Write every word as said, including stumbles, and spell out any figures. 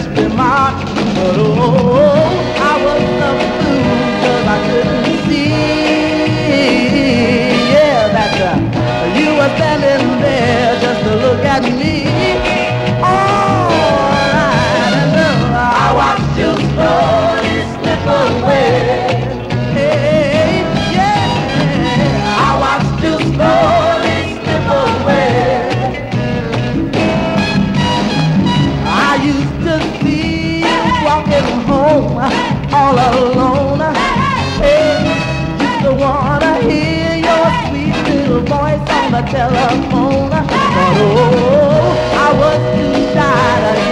freshly marked. But oh, I was a fool 'cause I couldn't see, yeah, that uh, you were standing there just to look at me. All right, and uh, I watched you slowly slip away. Hey, yeah, I watched you slowly slip away. I used to see you walking home all alone. Hey, used to wanna hear your sweet little voice on the telephone. But oh, I was too shy to